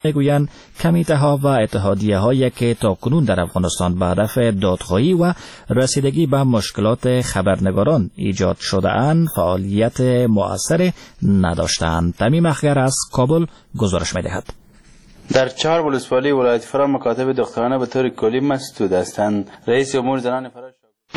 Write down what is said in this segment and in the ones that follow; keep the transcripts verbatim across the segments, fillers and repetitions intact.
میگویند کمیته ها و اتحادیه هایی که تا کنون در افغانستان به هدف دادخواهی و رسیدگی به مشکلات خبرنگاران ایجاد شده اند فعالیت مؤثر نداشتند. تمیم اخگر از کابل گزارش می‌دهد. در چهار ولسوالی ولایت فرا مکاتب دخترانه به طور کلی مسدود هستند. رئیس امور زنان فرا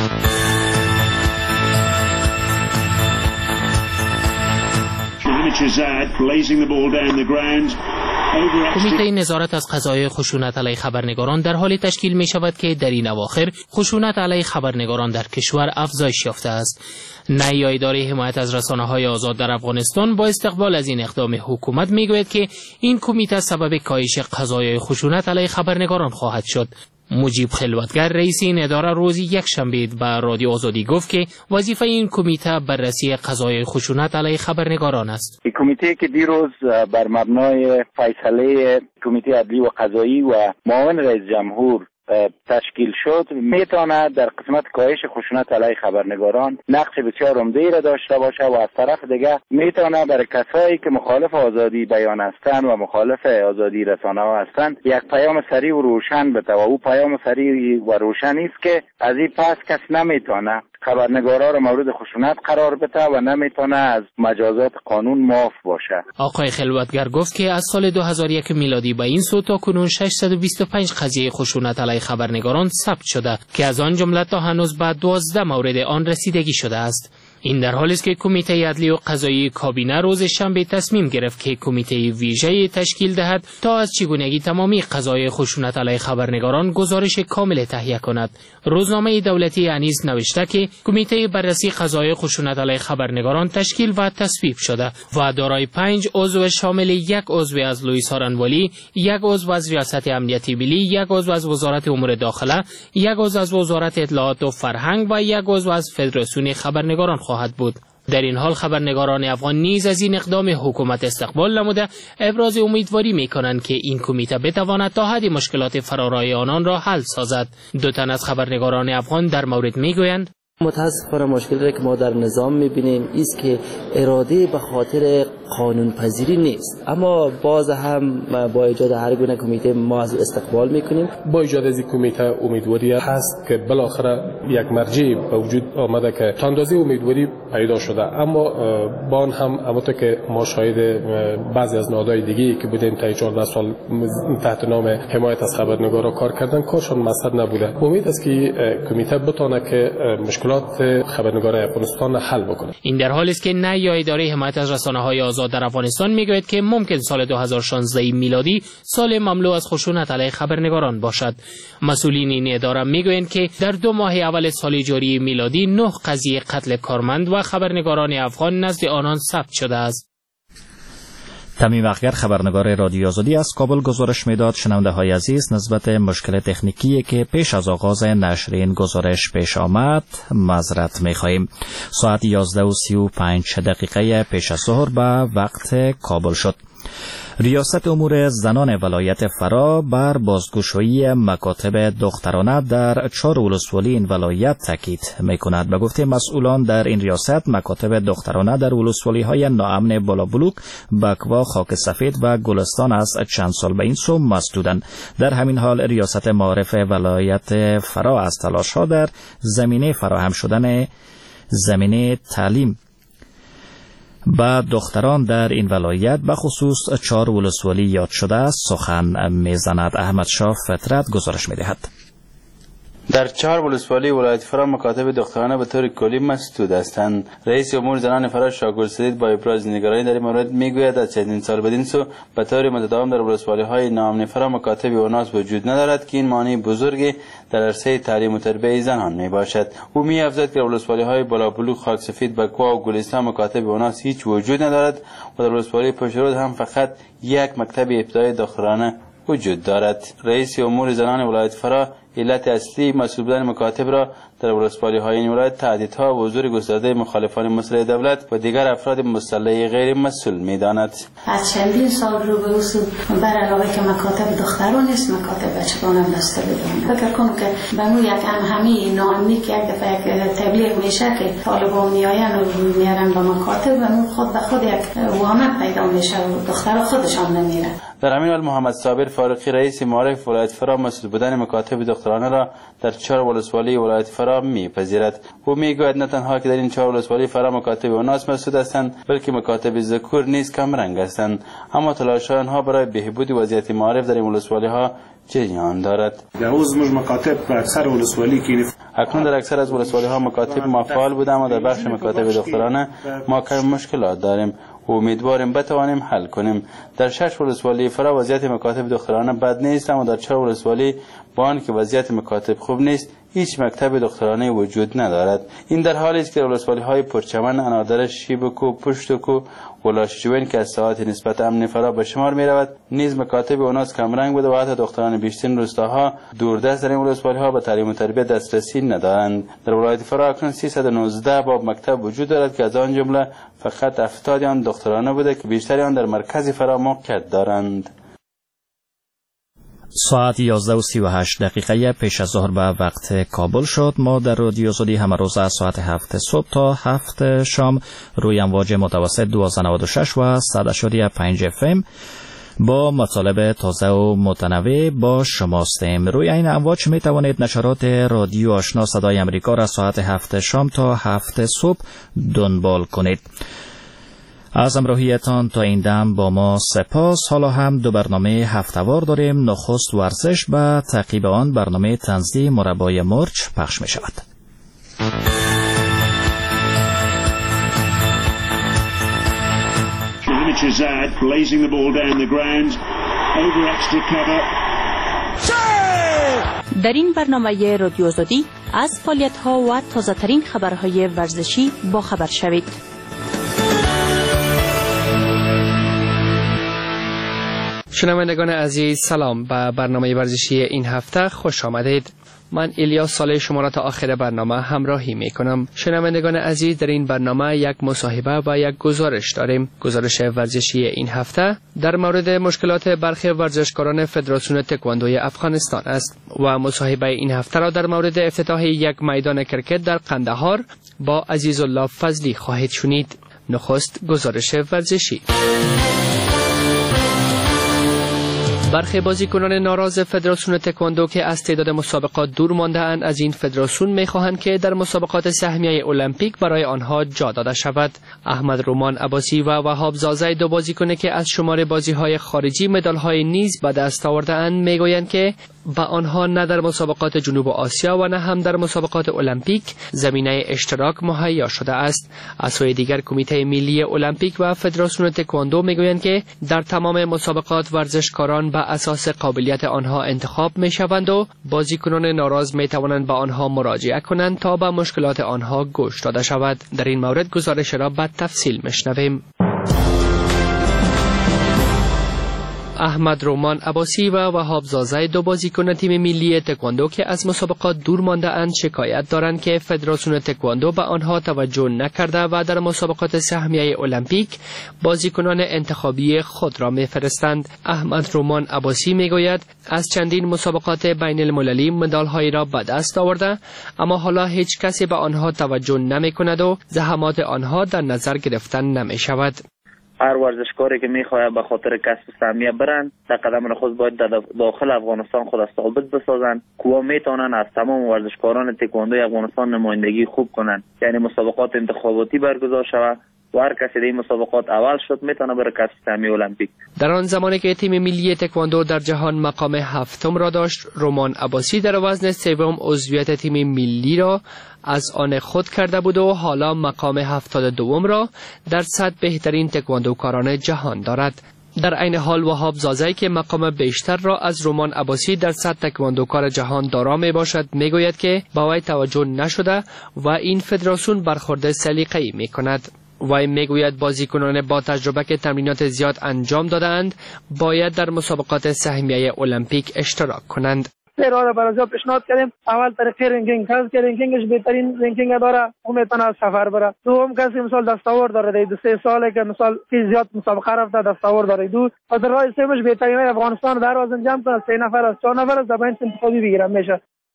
کمیته نظارت از قضایای خشونت علیه خبرنگاران در حال تشکیل می شود که در این اواخر خشونت علیه خبرنگاران در کشور افزایش یافته است. نهی اداره حمایت از رسانه‌های آزاد در افغانستان با استقبال از این اقدام حکومت می گوید که این کمیته سبب کاهش قضایای خشونت علیه خبرنگاران خواهد شد. مجیب خلوتگر رئیس این اداره روز یک شنبه به رادیو آزادی گفت که وظیفه این کمیته بررسی قضایای خشونت علیه خبرنگاران است. این کمیته که دیروز بر مبنای فیصله کمیته عدلی و قضایی و معاون رئیس جمهور تشکیل شد میتواند در قسمت کاهش خشونت علیه خبرنگاران نقش بسیار عمده‌ای را داشته باشد و از طرف دیگر میتواند برای کسایی که مخالف آزادی بیان هستند و مخالف آزادی رسانه‌ها هستند یک پیام سریع و روشن بده و او پیام سریع و روشن است که از این پس کس نمیتونه خبرنگارا را مورد خشونت قرار بده و نمیتونه از مجازات قانون معاف باشه. آقای خلوتگر گفت که از سال دو هزار و یک میلادی به این سو تا کنون ششصد و بیست و پنج قضیه خشونت علیه خبرنگاران ثبت شده که از آن جمله تا هنوز به دوازده مورد آن رسیدگی شده است. این در حالی است که کمیته عدلی و قضایی کابینه روز شنبه تصمیم گرفت که کمیته ویژه تشکیل دهد تا از چگونگی تمامی قضایای خشونت علیه خبرنگاران گزارش کامل تهیه کند. روزنامه دولتی انیز نوشته که کمیته بررسی قضایای خشونت علیه خبرنگاران تشکیل و تصویب شده و دارای پنج عضو شامل یک عضو از لوئیس هارنوالی، یک عضو از ریاست امنیت ملی، یک عضو از وزارت امور داخله، یک عضو از وزارت اطلاعات و فرهنگ و یک عضو از فدراسیون خبرنگاران خواهد بود. در این حال خبرنگاران افغان نیز از این اقدام حکومت استقبال نموده ابراز امیدواری می‌کنند که این کمیته بتواند تا حدی مشکلات فرارای آنان را حل سازد. دو تن از خبرنگاران افغان در مورد میگویند متاسفانه مشکلی که ما در نظام میبینیم است که اراده به خاطر قانون پذیری نیست، اما باز هم با ایجاد هر گونه کمیته ما از استقبال میکنیم. با ایجاد از این کمیته امیدواری هست که بالاخره یک مرجع به وجود آمده که تا اندازه امیدواری پیدا شده، اما با آن هم همونطور که ما شاهد بعضی از نهادهای دیگه که بودیم تا چهارده سال تحت نام حمایت از خبرنگارا کار کردن کارشون مقصد نبوده. امید است که کمیته بتونه که مشکلات خبرنگار افغانستان حل بکنه. این در حالی است که نهی اداره حمایت از رسانه‌های آزاد در افغانستان میگوید که ممکن سال دو هزار و شانزده میلادی سال مملو از خشونت علیه خبرنگاران باشد. مسئولین این اداره میگویند که در دو ماه اول سال جاری میلادی نه قضیه قتل کارمند و خبرنگاران افغان نزد آنان ثبت شده است. تمیم اخگر خبرنگار رادیو آزادی از کابل گزارش میداد. شنونده های عزیز نسبت مشکل تکنیکی که پیش از آغاز نشر این گزارش پیش آمد معذرت میخواهیم. ساعت یازده و سی و پنج دقیقه پیش از ظهر به وقت کابل شد. ریاست امور زنان ولایت فرا بر بازگشایی مکاتب دخترانه در چهار ولسوالی این ولایت تاکید میکند. به گفته مسئولان در این ریاست مکاتب دخترانه در ولسوالی های ناامن بالابلوک، بکوا، خاک سفید و گلستان از چند سال به این سو مسدودند. در همین حال ریاست معارف ولایت فرا از تلاش ها در زمینه فراهم شدن زمینه تعلیم با دختران در این ولایت به خصوص چهار ولسوالی یاد شده سخن میزند. احمد شاه فطرت گزارش میدهد. در چهار ولسوالی ولایت فرا مکاتب دخترانه به طور کلی مسدود هستند. رئیس امور زنان فرا شاگل سدید با ابراز نگرانی در این مورد میگوید از چندین سال بدین سو به طور متداوم در ولسوالی های ناامن فرا مکاتب اوناس وجود ندارد که این مانع بزرگی در عرصه تعلیم و تربیت زنان می باشد. او می افزاید که در ولسوالی های بالابلوک، خاک سفید، بکوا و گلستان مکاتب اوناس هیچ وجود ندارد و در ولسوالی پشترود هم فقط یک مکتب ابتدایی دخترانه وجود دارد. رئیس امور زنان ولایت فرا علت اصلی مسئول بودن مکاتب را در ولسوالی های این ولایت تهدیدها و حضور گسترده مخالفان مسلح دولت و دیگر افراد مسلح غیر مسئول می‌داند. از چندین سال رو به اصول بر علاوه که مکاتب دختران است مکاتب بچگان هم بسته بدون. فکر کنم که به مو یک همهمی ناامنی که یک دفعه یک تبلیغ میشه که طالبان میآیند و میارن به مکاتب و مو خود به خود یک وامق پیدا میشه و دخترها خودشان نمیرن. در همین حال محمد صابر فاروقی رئیس معارف ولایت فرا مسئول بودن مکاتب دخترانه را در چهار ولسوالی ولایت فرا میپذیرد. او میگوید نه تنها که در این چهار ولسوالی فرا مکاتب اوناس مسئول هستند بلکه مکاتب ذکور نیز کم رنگ هستند، اما تلاش آنها برای بهبود وضعیت معارف در این ولسوالی ها جریان دارد. در روز مکاتب در اکثر ولسوالی که اکنون در اکثر از ولسوالی ها مکاتب ما فعال بوده، اما در بخش مکاتب دخترانه ما کم مشکلات داریم و امیدواریم بتوانیم حل کنیم. در شش ولسوالی فرا وضعیت مکاتب دخترانه بد نیست، اما در چهار ولسوالی با آنکه وضعیت مکاتب خوب نیست هیچ مکتب دخترانه وجود ندارد. این در حالی است که در ولسوالی های پرچمن، انادره، شیبکو، پشتکو و لاشجوین که از ساعات نسبت امن فرا به شمار می رود نیز مکاتب اوناس کمرنگ بوده و حتی دختران بیشترین روستاها دوردست در این ولسوالی ها به تعلیم و تربیت دسترسی ندارند. در ولایت فرا اکنون سیصد و نوزده باب مکتب وجود دارد که از آن جمله فقط هفتاد آن دخترانه بوده که بیشتر آن در مرکز فرا موقعیت دارند. ساعت یازده و سی و هشت دقیقه پیش از ظهر به وقت کابل شد. ما در رادیو آزادی همه روز از ساعت هفت صبح تا هفت شام روی امواج متوسط دویست و نود و شش و صد و پنج اف ام با مطالب تازه و متنوع با شما هستیم. روی این امواج می توانید نشرات رادیو آشنا صدای امریکا را ساعت هفت شام تا هفت صبح دنبال کنید. از همراهیتان تا این دم با ما سپاس. حالا هم دو برنامه هفته‌وار داریم. نخست ورزش، به تعقیب آن برنامه طنزی مربای مرچ پخش می شود. در این برنامه رادیو آزادی از فعالیت‌ها و تازه‌ترین خبرهای ورزشی با خبر شوید. شنوندگان عزیز، سلام. به برنامه ورزشی این هفته خوش آمدید. من الیاس صالح شما را تا آخر برنامه همراهی می کنم. شنوندگان عزیز، در این برنامه یک مصاحبه و یک گزارش داریم. گزارش ورزشی این هفته در مورد مشکلات برخی ورزشکاران فدراسیون تکواندوی افغانستان است و مصاحبه این هفته را در مورد افتتاح یک میدان کرکت در قندهار با عزیزالله فضلی خواهید شنید. نخست گزارش ورزشی. برخی بازیکنان ناراض فدراسیون تکواندو که از تعداد مسابقات دور مانده اند از این فدراسیون می‌خواهند که در مسابقات سهمیه المپیک برای آنها جا داده شود. احمد رومان عباسی و وهاب زازی، دو بازیکن که از شمار بازی‌های خارجی مدال‌های نیز به دست آورده‌اند، می‌گویند که به آنها نه در مسابقات جنوب آسیا و نه هم در مسابقات المپیک زمینه اشتراک مهیا شده است. از سوی دیگر کمیته ملی المپیک و فدراسیون تکواندو میگویند که در تمام مسابقات ورزشکاران به اساس قابلیت آنها انتخاب میشوند و بازیکنان ناراض میتوانند به آنها مراجعه کنند تا به مشکلات آنها گوش داده شود. در این مورد گزارش را به تفصیل میشنویم. احمد رومان عباسی و وهاب زازی، دو بازیکن تیم ملی تکواندو که از مسابقات دور مانده اند، شکایت دارند که فدراسیون تکواندو به آنها توجه نکرده و در مسابقات سهمیه المپیک بازیکنان انتخابی خود را میفرستند. احمد رومان عباسی میگوید از چندین مسابقات بین المللی مدال‌هایی را به دست آورده، اما حالا هیچ کسی به آنها توجه نمی‌کند و زحمات آنها در نظر گرفته نمی‌شود. هر ورزشکاری که میخواد به خاطر کسب سهمیه برن، در قدم خود باید داخل افغانستان خود ثابت بسازن که میتونن از تمام ورزشکاران تکواندوی افغانستان نمایندگی خوب کنن. یعنی مسابقات انتخاباتی برگزار شود و هر کسی در این مسابقات اول شد میتونه بره کسب سهمیه المپیک. در آن زمانی که تیم ملی تکواندو در جهان مقام هفتم را داشت، رومان عباسی در وزن سوم عضویت تیم ملی را از آن خود کرده بود و حالا مقام هفتاد و دوم را در صد بهترین تکواندوکاران جهان دارد. در عین حال وهاب زازی که مقام بیشتر را از رومان عباسی در صد تکواندوکار جهان دارا می باشد، می گوید که با وی توجه نشده و این فدراسیون برخورد سلیقه‌ای می کند. وی میگوید بازیکنان با تجربه که تمرینات زیاد انجام دادند باید در مسابقات سهمیه المپیک اشتراک کنند. را برای پیشنهاد کردیم. اول طریق رنکینگ هست که رنکینگش بهترین رنکینگ داره، اون میتونه از سفر بره. دوم کسی مثال دستاورد داره، دو سه ساله که مثال که زیاد مسابقه رفته دستاورد داره. دو از راه سومش بهترین افغانستان در وزن جمع کنه، سه نفر از چهار نفر از زبان انتخابی بگیرن میشه.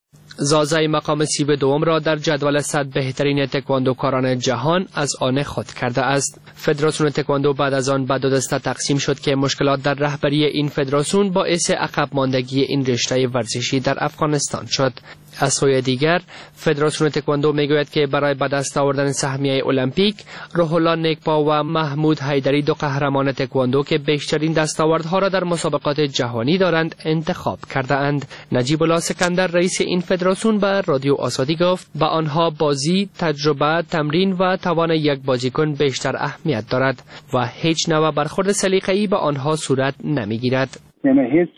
زازای مقام سی و دوم را در جدول صد بهترین تکواندوکاران جهان از آن خود کرده است. فدراسیون تکواندو بعد از آن به دو دسته تقسیم شد که مشکلات در رهبری این فدراسیون باعث عقب ماندگی این رشته ورزشی در افغانستان شد. از سوی دیگر فدراسیون تکواندو میگوید که برای به دست آوردن سهمیه المپیک روح الله نیکپا و محمود حیدری دو قهرمان تکواندو که بیشترین دستاوردها را در مسابقات جهانی دارند انتخاب کرده اند. نجیب الله سکندر رئیس این فدراسیون به رادیو آزادی گفت به آنها بازی، تجربه، تمرین و توان یک بازیکن بیشتر اهمیت دارد و هیچ نوع برخورد سلیقه‌ای به آنها صورت نمیگیرد. یعنی هیچ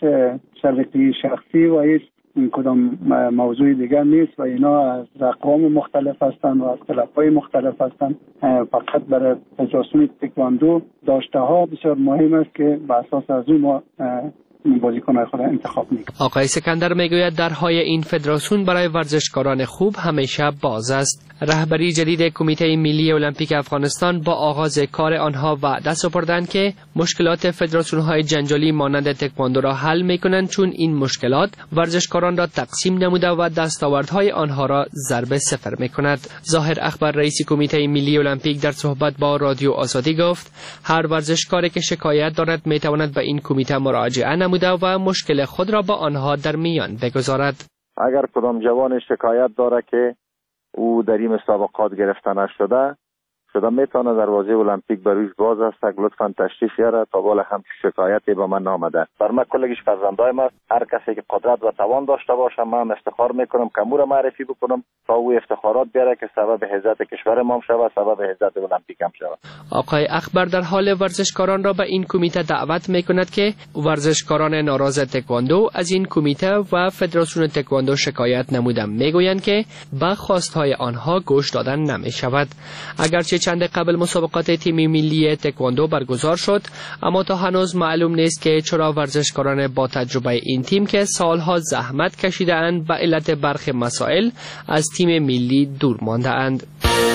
سلیقه شخصی و هیچ این کدام موضوع دیگر نیست و اینا از اقوام مختلف هستند و از کلب‌های مختلف هستند. فقط برای فدراسیون تکواندو داشته ها بسیار مهم است که بر اساس از اون ما بازیکن‌های خود انتخاب می‌کنیم. آقای سکندر میگوید درهای این فدراسیون برای ورزشکاران خوب همیشه باز است. رهبری جدید کمیته ملی المپیک افغانستان با آغاز کار آنها وعده سپردند که مشکلات فدراسیون‌های جنجالی مانند تکواندو را حل می‌کنند، چون این مشکلات ورزشکاران را تقسیم نموده و دستاوردهای آنها را ضرب صفر می‌کند. ظاهر اخبر رئیس کمیته ملی المپیک در صحبت با رادیو آزادی گفت هر ورزشکاری که شکایت دارد می‌تواند به این کمیته مراجعه نموده و مشکل خود را با آنها در میان بگذارد. اگر کدام جوان شکایت داره که او در این مسابقات گرفته نشده شده میتونه دروازه المپیک برویش باز است، لطفا تشریف بیاره تا بالا هم شکایتی به من آمده. بر من کلگیش فرزندای ما، هر کسی که قدرت و توان داشته باشه من افتخار میکنم که مو را معرفی بکنم تا او افتخارات بیاره که سبب عزت کشور ما شود، سبب عزت المپیک هم شود. آقای اخبر در حال ورزشکاران را به این کمیته دعوت میکند که ورزشکاران ناراض تکواندو از این کمیته و فدراسیون تکواندو شکایت نمودند. میگویند که به خواستهای آنها گوش دادن نمیشود. اگرچه چند قبل مسابقات تیم ملی تکواندو برگزار شد، اما تا هنوز معلوم نیست که چرا ورزشکاران با تجربه این تیم که سالها زحمت کشیده اند به علت برخی مسائل از تیم ملی دور مانده اند.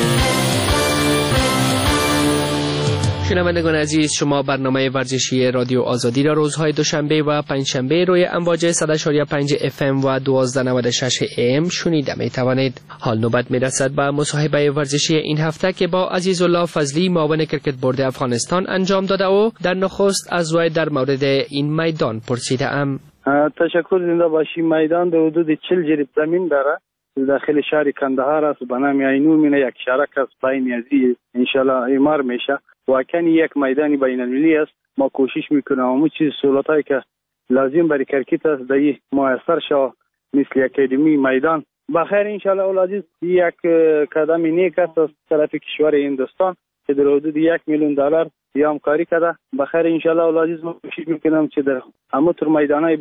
شنوندگان عزیز، شما برنامه ورزشی رادیو آزادی را روزهای دوشنبه و پنجشنبه روی امواج صد و پنج اف ام و دوازده نود و شش ای ام شنیده می توانید. حال نوبت می رسد به مصاحبه ورزشی این هفته که با عزیزالله فضلی معاون کرکت بورد افغانستان انجام داده و در نخست از وی در مورد این میدان پرسیده ام. تشکر. زنده باشی. میدان در حدود چهل جریب زمین داره، داخل شهر کندهار است، به نام اینو مینه یک شرک است، بین ازی انشالله ایمار میشه. واقعا یک میدانی بین المللی است. ما کوشش میکنیم همون چیز سهولتایی که لازم برای کرکت است دایی میسر شود، مثل اکادمی میدان. بخیر انشالله اولادیز یک قدم نیک است از طرف کشور هندوستان که در حدود یک میلیون دلار همکاری کرده. بخیر انشالله اولادیز ما کوشش میکنم که در همه تر میدانای